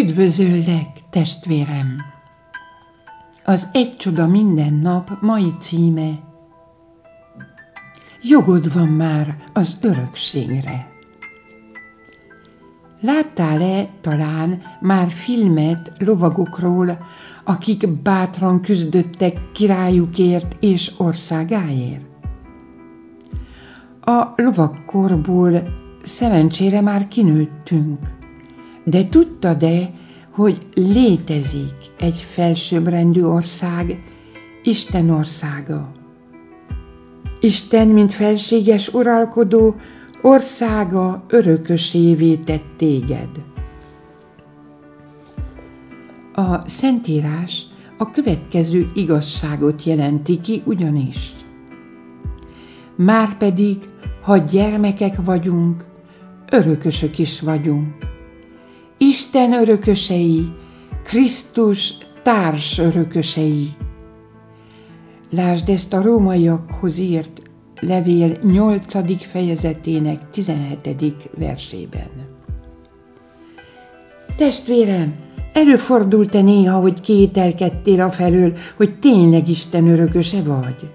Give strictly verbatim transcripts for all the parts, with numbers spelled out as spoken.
Üdvözöllek, testvérem! Az Egy csoda minden nap mai címe: Jogod van már az örökségre. Láttál-e talán már filmet lovagokról, akik bátran küzdöttek királyukért és országáért? A lovagkorból szerencsére már kinőttünk, de tudtad-e, hogy létezik egy felsőbbrendű ország, Isten országa? Isten, mint felséges uralkodó, országa örökösévé tett téged. A Szentírás a következő igazságot jelenti ki ugyanis: márpedig, ha gyermekek vagyunk, örökösök is vagyunk. Isten örökösei, Krisztus társ örökösei. Lásd ezt a rómaiakhoz írt levél nyolcadik fejezetének tizenhetedik versében. Testvérem, előfordult-e néha, hogy kételkedtél afelől, hogy tényleg Isten örököse vagy?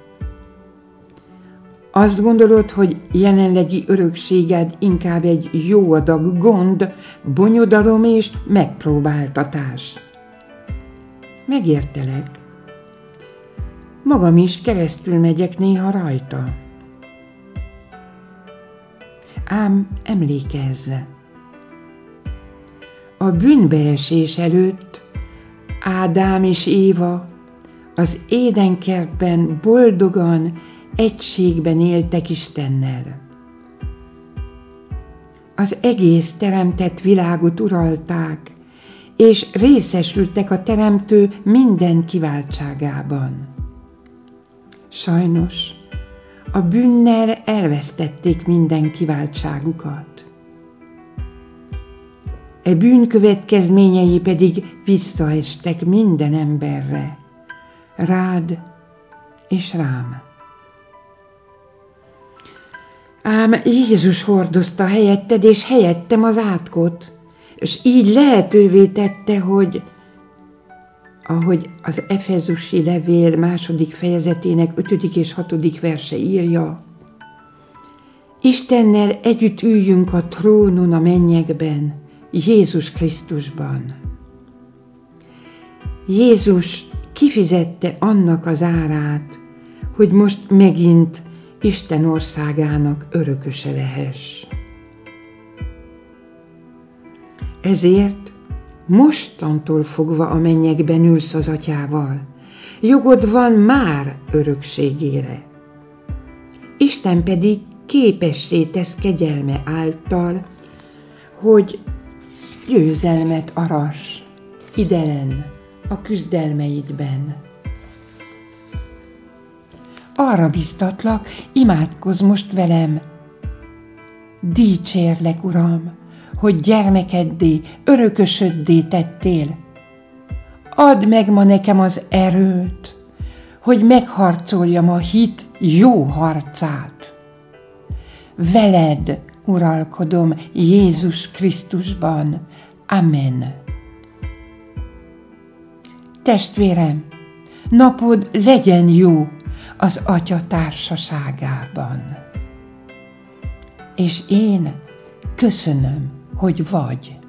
Azt gondolod, hogy jelenlegi örökséged inkább egy jó adag gond, bonyodalom és megpróbáltatás. Megértelek. Magam is keresztül megyek néha rajta. Ám emlékezz! A bűnbeesés előtt Ádám és Éva az édenkertben boldogan, egységben éltek Istennel. Az egész teremtett világot uralták, és részesültek a Teremtő minden kiváltságában. Sajnos a bűnnel elvesztették minden kiváltságukat. E bűn következményei pedig visszaestek minden emberre, rád és rám. Ám Jézus hordozta helyetted és helyettem az átkot, és így lehetővé tette, hogy, ahogy az Efezusi levél második fejezetének ötödik és hatodik verse írja, Istennel együtt üljünk a trónon a mennyekben, Jézus Krisztusban. Jézus kifizette annak az árát, hogy most megint Isten országának örököse lehess. Ezért mostantól fogva a mennyekben ülsz az Atyával. Jogod van már örökségére. Isten pedig képessé tesz kegyelme által, hogy győzelmet arass idelen a küzdelmeidben. Arra biztatlak, imádkozz most velem. Dicsérlek, Uram, hogy gyermekeddé, örökösöddé tettél. Add meg ma nekem az erőt, hogy megharcoljam a hit jó harcát. Veled uralkodom Jézus Krisztusban. Amen. Testvérem, napod legyen jó az Atya társaságában. És én köszönöm, hogy vagy.